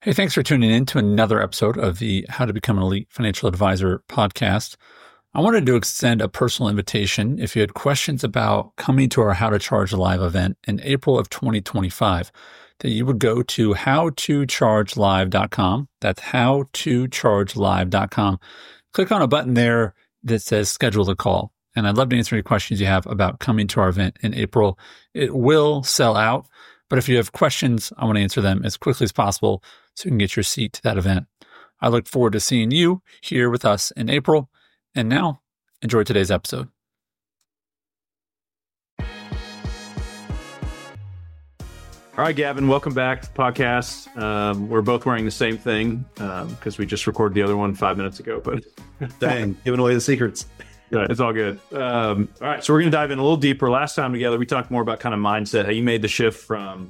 Hey, thanks for tuning in to another episode of the How to Become an Elite Financial Advisor podcast. I wanted to extend a personal invitation if you had questions about coming to our How to Charge Live event in April of 2025, that you would go to howtochargelive.com. That's howtochargelive.com. Click on a button there that says schedule a call. And I'd love to answer any questions you have about coming to our event in April. It will sell out, but if you have questions, I want to answer them as quickly as possible so you can get your seat to that event. I look forward to seeing you here with us in April. And now, enjoy today's episode. All right, Gavin, welcome back to the podcast. We're both wearing the same thing because we just recorded the other one 5 minutes ago. But dang, giving away the secrets. Yeah, it's all good. All right, so we're going to dive in a little deeper. Last time together, we talked more about kind of mindset, how you made the shift from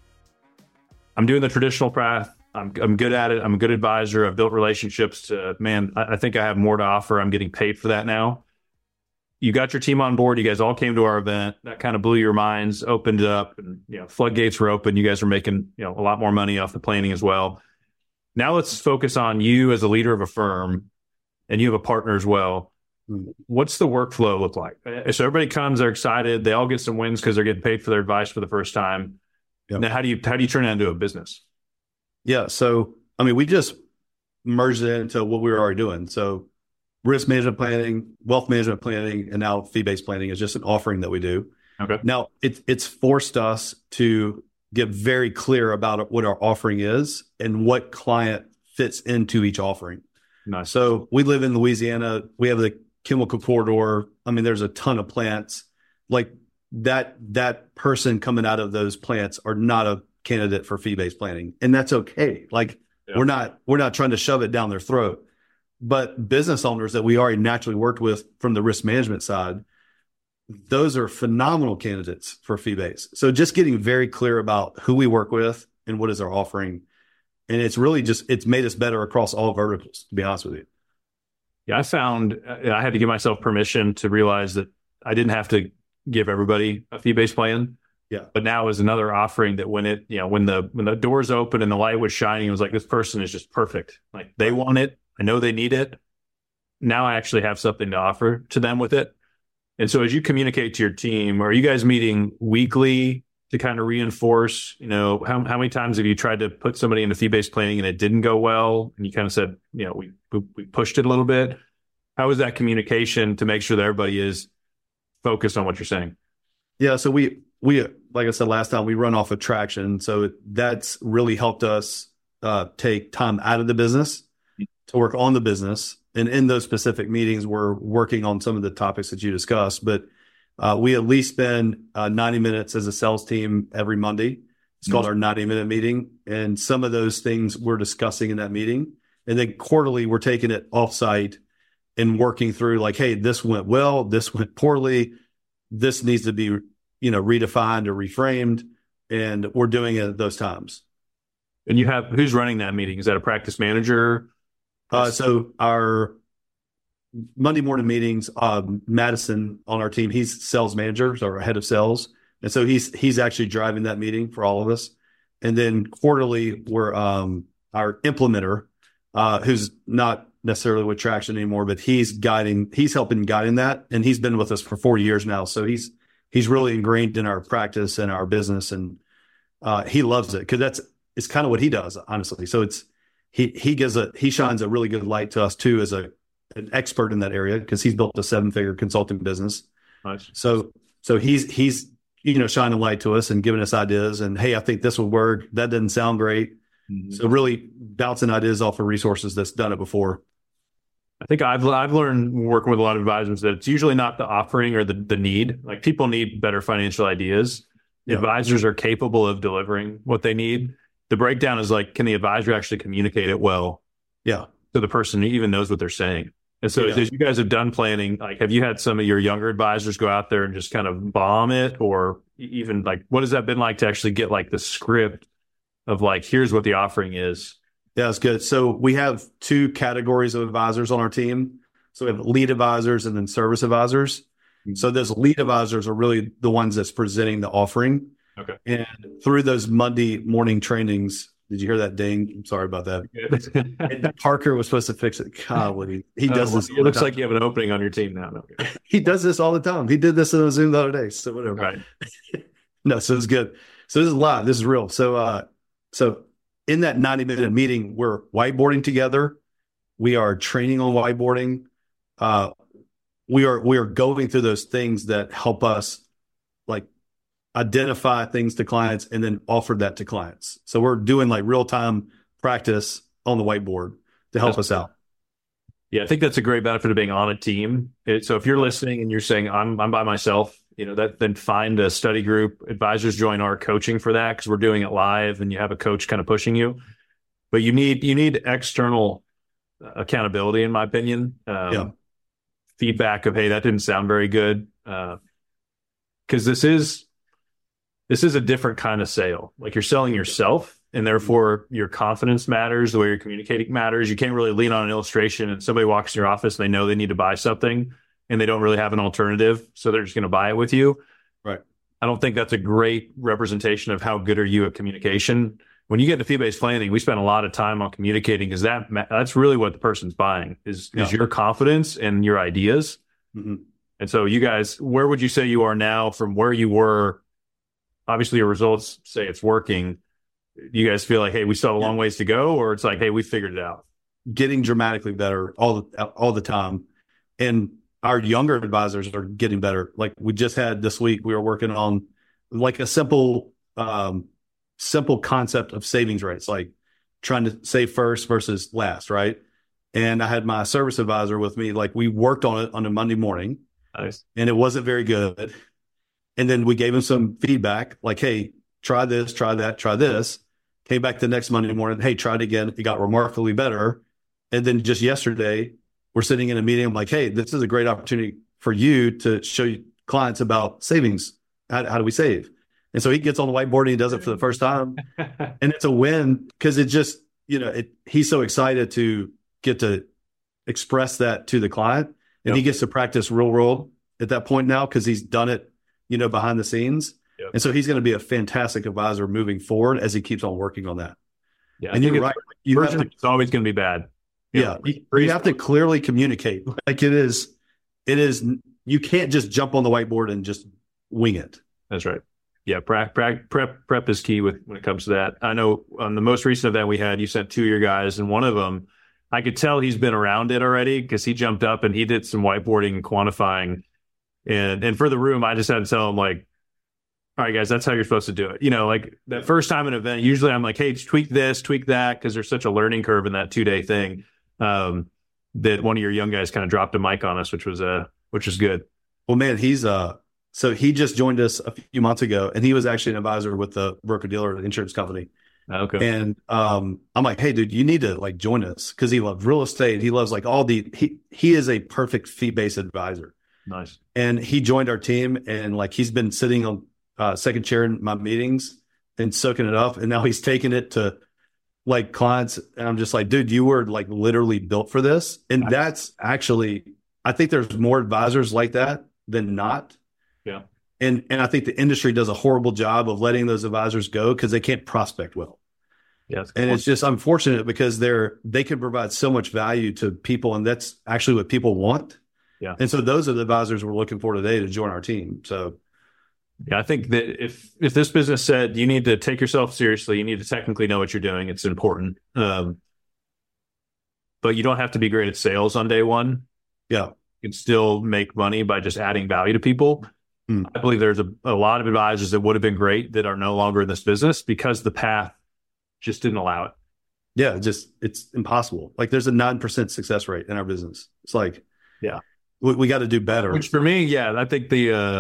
I'm doing the traditional path. I'm good at it. I'm a good advisor. I've built relationships to, man, I think I have more to offer. I'm getting paid for that now. You got your team on board. You guys all came to our event. That kind of blew your minds, opened it up, and floodgates were open. You guys were making a lot more money off the planning as well. Now let's focus on you as a leader of a firm, and you have a partner as well. What's the workflow look like? So everybody comes, they're excited, they all get some wins because they're getting paid for their advice for the first time. Yep. Now, how do you turn that into a business? Yeah, so we just merged it into what we were already doing. So risk management planning, wealth management planning, and now fee-based planning is just an offering that we do. Okay. Now it's forced us to get very clear about what our offering is and what client fits into each offering. Nice. So we live in Louisiana. We have the chemical corridor. There's a ton of plants. Like that person coming out of those plants are not a candidate for fee-based planning. And that's okay. We're not trying to shove it down their throat. But business owners that we already naturally worked with from the risk management side, those are phenomenal candidates for fee-based. So just getting very clear about who we work with and what is our offering. And it's really it's made us better across all verticals, to be honest with you. Yeah, I found I had to give myself permission to realize that I didn't have to give everybody a fee-based plan. Yeah. But now is another offering that when the doors open and the light was shining, it was like, this person is just perfect. Like they want it. I know they need it. Now I actually have something to offer to them with it. And so as you communicate to your team, are you guys meeting weekly to kind of reinforce, how many times have you tried to put somebody into fee-based planning and it didn't go well? And you kind of said, we pushed it a little bit. How is that communication to make sure that everybody is focused on what you're saying? Yeah. So we, like I said, last time we run off of traction. So that's really helped us take time out of the business to work on the business. And in those specific meetings, we're working on some of the topics that you discussed, but we at least spend 90 minutes as a sales team every Monday. It's called our 90-minute meeting. And some of those things we're discussing in that meeting. And then quarterly, we're taking it offsite and working through like, hey, this went well, this went poorly. This needs to be, redefined or reframed. And we're doing it at those times. And you have, who's running that meeting? Is that a practice manager? So our Monday morning meetings, Madison on our team, he's sales manager, so our head of sales. And so he's actually driving that meeting for all of us. And then quarterly, we're our implementer, who's not necessarily with Traction anymore, but he's helping guiding that. And he's been with us for 4 years now. So he's really ingrained in our practice and our business. And he loves it because it's kind of what he does, honestly. So he shines a really good light to us too as an expert in that area because he's built a 7-figure consulting business. Nice. So he's shining light to us and giving us ideas and, hey, I think this would work. That doesn't sound great. Mm-hmm. So really bouncing ideas off of resources that's done it before. I think I've learned working with a lot of advisors that it's usually not the offering or the need. Like people need better financial ideas. Yeah. Advisors are capable of delivering what they need. The breakdown is like, can the advisor actually communicate it well? Yeah. To the person who even knows what they're saying. And so as you guys have done planning, like, have you had some of your younger advisors go out there and just kind of bomb it? Or even like, what has that been like to actually get like the script of like, here's what the offering is? Yeah, that's good. So we have 2 categories of advisors on our team. So we have lead advisors and then service advisors. Mm-hmm. So those lead advisors are really the ones that's presenting the offering. Okay. And through those Monday morning trainings, Did you hear that ding? I'm sorry about that. And Parker was supposed to fix it. Golly, he does this. It looks like you have an opening on your team now. No. He does this all the time. He did this in a Zoom the other day. So whatever. Right. No, so it's good. So this is live. This is real. So in that 90-minute meeting, we're whiteboarding together. We are training on whiteboarding. We are going through those things that help us like identify things to clients and then offer that to clients. So we're doing like real-time practice on the whiteboard to help us out. Yeah, I think that's a great benefit of being on a team. So if you're listening and you're saying I'm by myself, then find a study group. Advisors join our coaching for that because we're doing it live and you have a coach kind of pushing you. But you need external accountability, in my opinion. Feedback of, hey, that didn't sound very good. Because this is a different kind of sale. Like you're selling yourself, and therefore your confidence matters. The way you're communicating matters. You can't really lean on an illustration and somebody walks in your office and they know they need to buy something and they don't really have an alternative. So they're just going to buy it with you. Right. I don't think that's a great representation of how good are you at communication. When you get into fee-based planning, we spend a lot of time on communicating because that's really what the person's buying is your confidence and your ideas. Mm-hmm. And so you guys, where would you say you are now from where you were? Obviously, your results say it's working. You guys feel like, hey, we still have a long ways to go, or it's like, hey, we figured it out? Getting dramatically better all the time. And our younger advisors are getting better. Like we just had this week, we were working on like a simple concept of savings rates, like trying to save first versus last, right? And I had my service advisor with me. Like we worked on it on a Monday morning. Nice. And it wasn't very good. And then we gave him some feedback, like, hey, try this, try that, try this. Came back the next Monday morning, hey, try it again. It got remarkably better. And then just yesterday, we're sitting in a meeting. I'm like, hey, this is a great opportunity for you to show you clients about savings. How do we save? And so he gets on the whiteboard and he does it for the first time. And it's a win because it just, he's so excited to get to express that to the client. And he gets to practice real world at that point now because he's done it, behind the scenes. Yep. And so he's going to be a fantastic advisor moving forward as he keeps on working on that. Yeah, and you're right. It's always going to be bad. Yeah. You have to clearly communicate. Like it is, you can't just jump on the whiteboard and just wing it. That's right. Yeah. Prep is key when it comes to that. I know on the most recent event we had, you sent 2 of your guys, and one of them, I could tell he's been around it already because he jumped up and he did some whiteboarding and quantifying. And for the room, I just had to tell him, like, all right, guys, that's how you're supposed to do it. Like that first time in an event, usually I'm like, hey, tweak this, tweak that, because there's such a learning curve in that 2-day thing that one of your young guys kind of dropped a mic on us, which was good. Well, man, he's so he just joined us a few months ago, and he was actually an advisor with the broker-dealer insurance company. Okay. And I'm like, hey, dude, you need to like join us because he loves real estate. He loves like he is a perfect fee-based advisor. Nice. And he joined our team, and like he's been sitting on second chair in my meetings and soaking it up. And now he's taking it to like clients. And I'm just like, dude, you were like literally built for this. And that's actually, I think there's more advisors like that than not. Yeah. And I think the industry does a horrible job of letting those advisors go because they can't prospect well. Yes. And it's just unfortunate because they can provide so much value to people, and that's actually what people want. Yeah. And so those are the advisors we're looking for today to join our team. So yeah, I think that if this business said you need to take yourself seriously, you need to technically know what you're doing, it's important. But you don't have to be great at sales on day one. Yeah. You can still make money by just adding value to people. I believe there's a lot of advisors that would have been great that are no longer in this business because the path just didn't allow it. Yeah, it's impossible. Like there's a 9% success rate in our business. It's like, yeah, we got to do better. Which for me, yeah, I think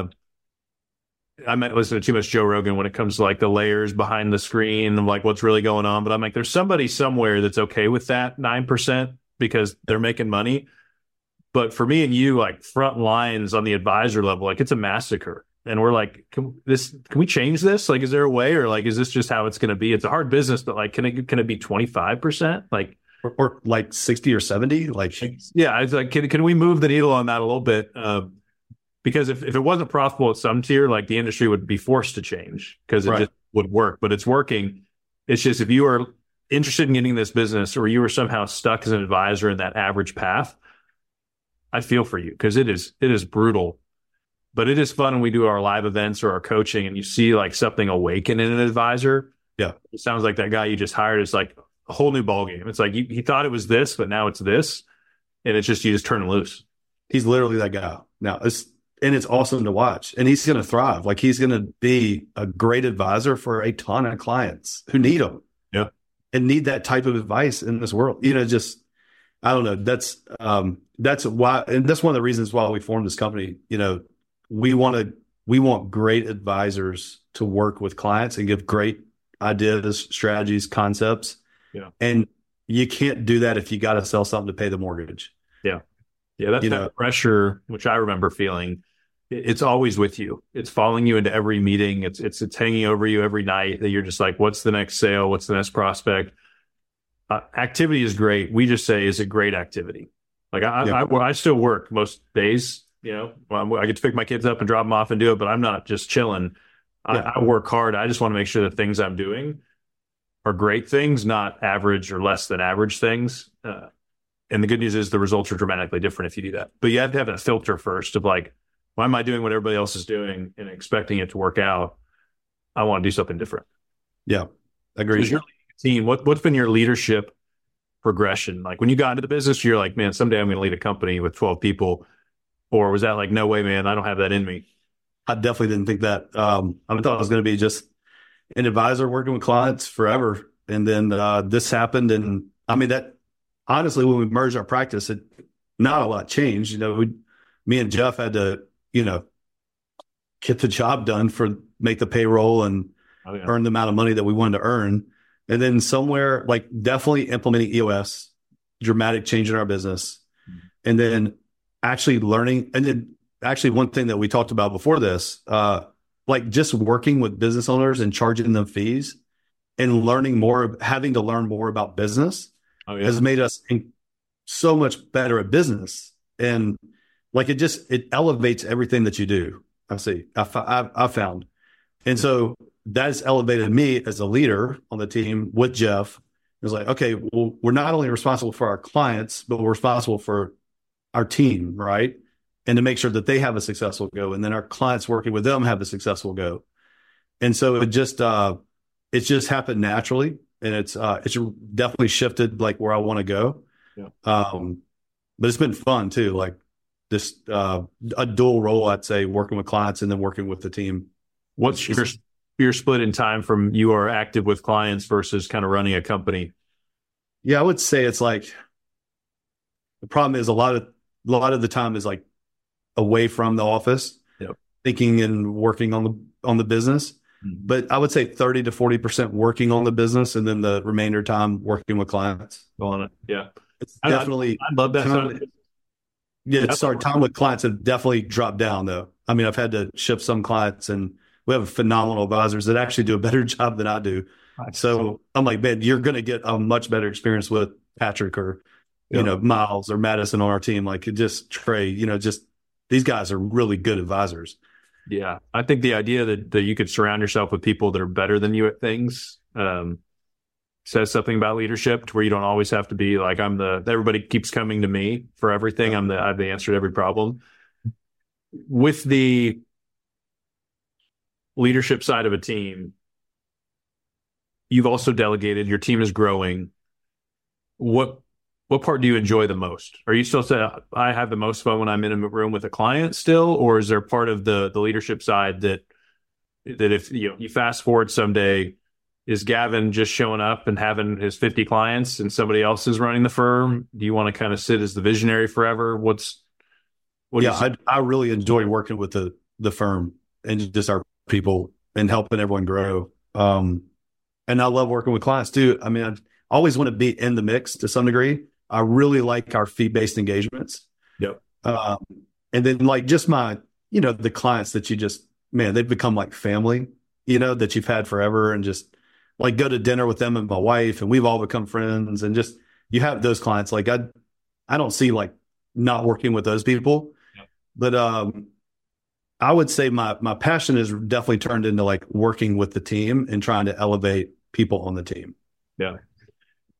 I might listen to too much Joe Rogan when it comes to like the layers behind the screen of like what's really going on. But I'm like, there's somebody somewhere that's okay with that 9% because they're making money. But for me and you, like front lines on the advisor level, like it's a massacre. And we're like, can we change this? Like, is there a way, or like, is this just how it's going to be? It's a hard business, but like, can it be 25%? Like, or like 60 or 70? Like, yeah, it's like, can we move the needle on that a little bit? Because if it wasn't profitable at some tier, like the industry would be forced to change because it just would work. But it's working. It's just if you are interested in getting this business, or you were somehow stuck as an advisor in that average path, I feel for you, because it is brutal. But it is fun when we do our live events or our coaching and you see like something awaken in an advisor. Yeah. It sounds like that guy you just hired is like a whole new ballgame. It's like he thought it was this, but now it's this. And it's just, you just turn him loose. He's literally that guy. Now it's awesome to watch. And he's going to thrive. Like, he's going to be a great advisor for a ton of clients who need him. Yeah. And need that type of advice in this world. Just, I don't know. That's why, and that's one of the reasons why we formed this company. We want great advisors to work with clients and give great ideas, strategies, concepts. Yeah. And you can't do that if you got to sell something to pay the mortgage. Yeah. Yeah. That's that pressure, which I remember feeling. It's always with you. It's following you into every meeting. It's hanging over you every night, that you're just like, what's the next sale? What's the next prospect? Activity is great. We just say, is it great activity? Like I still work most days. I get to pick my kids up and drop them off and do it, but I'm not just chilling. I work hard. I just want to make sure the things I'm doing are great things, not average or less than average things. And the good news is the results are dramatically different if you do that. But you have to have a filter first of like, why am I doing what everybody else is doing and expecting it to work out? I want to do something different. Yeah, agreed. Your team, what's been your leadership progression? Like when you got into the business, you're like, man, someday I'm going to lead a company with 12 people. Or was that like, no way, man, I don't have that in me? I definitely didn't think that. I thought I was going to be just an advisor working with clients forever. And then this happened. And I mean, that honestly, when we merged our practice, not a lot changed. Me and Jeff had to, get the job done make the payroll and earn the amount of money that we wanted to earn. And then somewhere like definitely implementing EOS, dramatic change in our business. And then actually learning. And then actually one thing that we talked about before this, like just working with business owners and charging them fees and having to learn more about business has made us so much better at business. And like, it elevates everything that you do. I found. And so that has elevated me as a leader on the team with Jeff. It was like, okay, well, we're not only responsible for our clients, but we're responsible for our team, right? And to make sure that they have a successful go. And then our clients working with them have a successful go. And so it just happened naturally. And it's definitely shifted like where I want to go. Yeah. But it's been fun too. Like this, a dual role, I'd say, working with clients and then working with the team. What's your split in time from you are active with clients versus kind of running a company? Yeah, I would say it's like, the problem is a lot of the time is like away from the office, thinking and working on the business. Mm-hmm. But I would say 30 to 40% working on the business, and then the remainder time working with clients. On it, yeah. It's definitely. I love that. Time with clients have definitely dropped down though. I mean, I've had to shift some clients, and we have phenomenal advisors that actually do a better job than I do. So I'm like, man, you're going to get a much better experience with Patrick or Miles or Madison on our team. Like just Trey, just these guys are really good advisors. Yeah. I think the idea that you could surround yourself with people that are better than you at things says something about leadership, to where you don't always have to be like, everybody keeps coming to me for everything. I have the answer to every problem. With the leadership side of a team, you've also delegated, your team is growing. What part do you enjoy the most? Are you still saying, I have the most fun when I'm in a room with a client still? Or is there part of the leadership side that if you fast forward someday, is Gavin just showing up and having his 50 clients and somebody else is running the firm? Do you want to kind of sit as the visionary forever? I really enjoy working with the firm and just our people and helping everyone grow. And I love working with clients too. I mean, I always want to be in the mix to some degree. I really like our fee-based engagements. Yep. And then like just the clients that they've become like family, that you've had forever, and just like go to dinner with them and my wife, and we've all become friends, and just, you have those clients. Like I don't see like not working with those people, yep. But I would say my passion is definitely turned into like working with the team and trying to elevate people on the team. Yeah.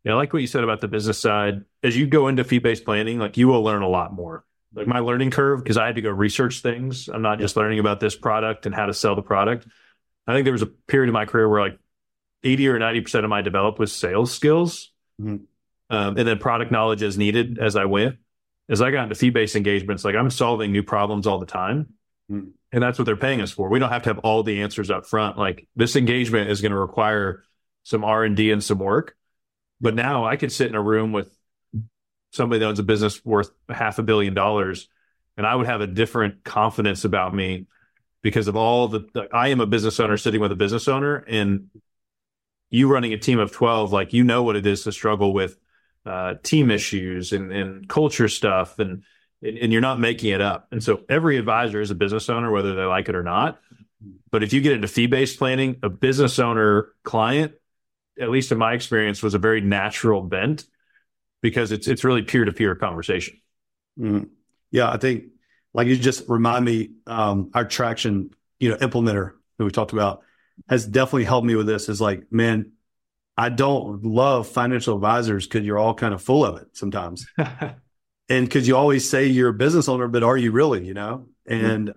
Yeah, I like what you said about the business side. As you go into fee-based planning, like you will learn a lot more. Like my learning curve, because I had to go research things. I'm not just learning about this product and how to sell the product. I think there was a period in my career where like 80 or 90% of my develop was sales skills. Mm-hmm. And then product knowledge as needed as I went. As I got into fee-based engagements, like I'm solving new problems all the time. Mm-hmm. And that's what they're paying us for. We don't have to have all the answers up front. Like this engagement is going to require some R&D and some work. But now I could sit in a room with somebody that owns a business worth $500 million, and I would have a different confidence about me because of all I am a business owner sitting with a business owner, and you running a team of 12, like, you know what it is to struggle with team issues and culture stuff, and you're not making it up. And so every advisor is a business owner, whether they like it or not. But if you get into fee-based planning, a business owner client, at least in my experience, was a very natural bent because it's really peer-to-peer conversation. Mm-hmm. Yeah, I think like you just remind me, our traction, implementer that we talked about has definitely helped me with this. Is like, man, I don't love financial advisors because you're all kind of full of it sometimes. And because you always say you're a business owner, but are you really, And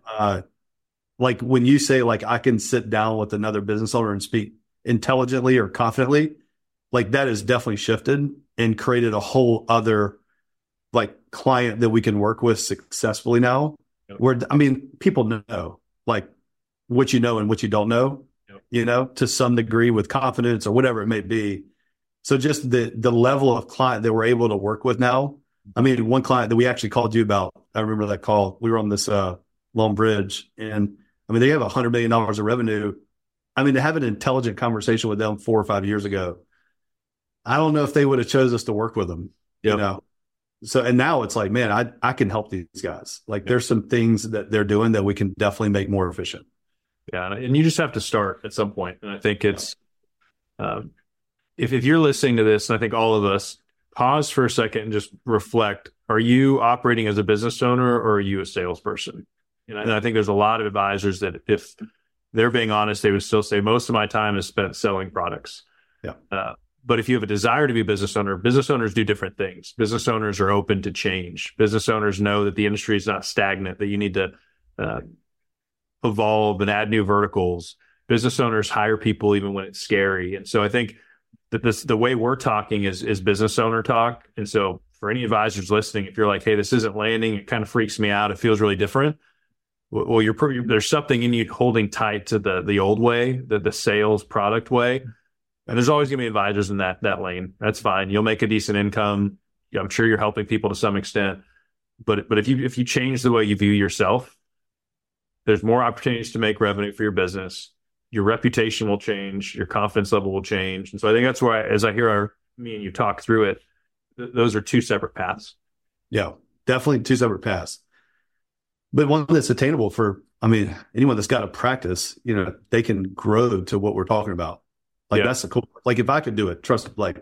like when you say like, I can sit down with another business owner and speak intelligently or confidently, like that has definitely shifted and created a whole other like client that we can work with successfully now. Yep. Where, I mean, people know like what you know and what you don't know, yep. To some degree with confidence or whatever it may be. So just the level of client that we're able to work with now. I mean, one client that we actually called you about, I remember that call. We were on this Long Bridge, and I mean, they have $100 million of revenue. I mean, to have an intelligent conversation with them 4 or 5 years ago, I don't know if they would have chose us to work with them, yep. So, and now it's like, man, I can help these guys. Like there's some things that they're doing that we can definitely make more efficient. Yeah. And you just have to start at some point. And I think it's, if you're listening to this, and I think all of us, pause for a second and just reflect. Are you operating as a business owner or are you a salesperson? And I think there's a lot of advisors that if they're being honest, they would still say most of my time is spent selling products. Yeah. But if you have a desire to be a business owner, business owners do different things. Business owners are open to change. Business owners know that the industry is not stagnant, that you need to evolve and add new verticals. Business owners hire people even when it's scary. And so I think that the way we're talking is business owner talk. And so for any advisors listening, if you're like, hey, this isn't landing, it kind of freaks me out, it feels really different. Well, there's something in you holding tight to the old way, the sales product way. And there's always going to be advisors in that lane. That's fine. You'll make a decent income. I'm sure you're helping people to some extent. But if you change the way you view yourself, there's more opportunities to make revenue for your business. Your reputation will change. Your confidence level will change. And so I think that's why, as I hear me and you talk through it, those are two separate paths. Yeah, definitely two separate paths. But one that's attainable for, I mean, anyone that's got a practice, they can grow to what we're talking about. Like, yeah. That's a cool, like if I could do it, trust me.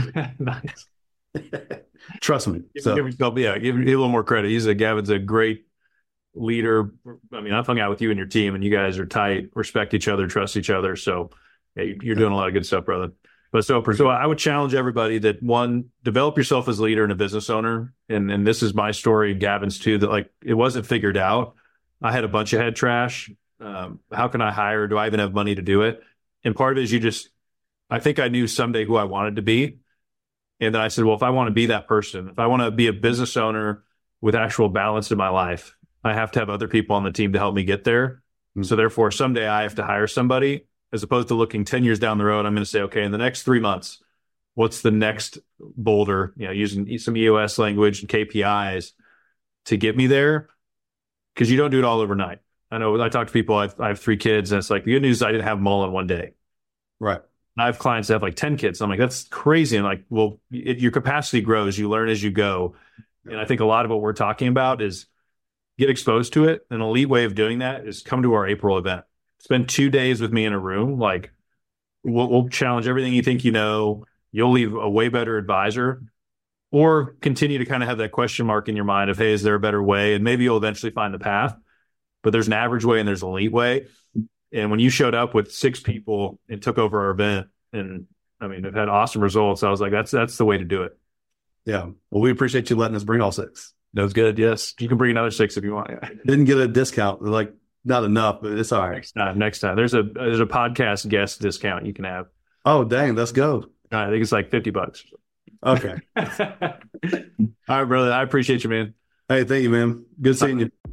So give me a little more credit. Gavin's a great leader. I mean, I've hung out with you and your team, and you guys are tight, respect each other, trust each other. So yeah, you're doing a lot of good stuff, brother. But so I would challenge everybody that, one, develop yourself as a leader and a business owner. And this is my story, Gavin's too, that like it wasn't figured out. I had a bunch of head trash. How can I hire? Do I even have money to do it? And part of it is I think I knew someday who I wanted to be. And then I said, well, if I want to be that person, if I want to be a business owner with actual balance in my life, I have to have other people on the team to help me get there. Mm-hmm. So therefore, someday I have to hire somebody, as opposed to looking 10 years down the road. I'm going to say, okay, in the next 3 months, what's the next boulder, using some EOS language and KPIs to get me there? Because you don't do it all overnight. I know I talk to people, I have 3 kids, and it's like, the good news is I didn't have them all in one day. Right. I have clients that have like 10 kids. I'm like, that's crazy. And like, well, your capacity grows, you learn as you go. And I think a lot of what we're talking about is get exposed to it. An elite way of doing that is come to our April event. Spend 2 days with me in a room. Like we'll challenge everything you think you know. You'll leave a way better advisor, or continue to kind of have that question mark in your mind of, hey, is there a better way? And maybe you'll eventually find the path, but there's an average way and there's an elite way. And when you showed up with 6 people and took over our event, and I mean, they've had awesome results. I was like, that's the way to do it. Yeah. Well, we appreciate you letting us bring all 6. That was good. Yes. You can bring another 6 if you want. Didn't get a discount. Like, not enough, but it's all right. Next time. There's a podcast guest discount you can have. Oh, dang. Let's go. I think it's like $50. Okay. All right, brother. I appreciate you, man. Hey, thank you, man. Good seeing you.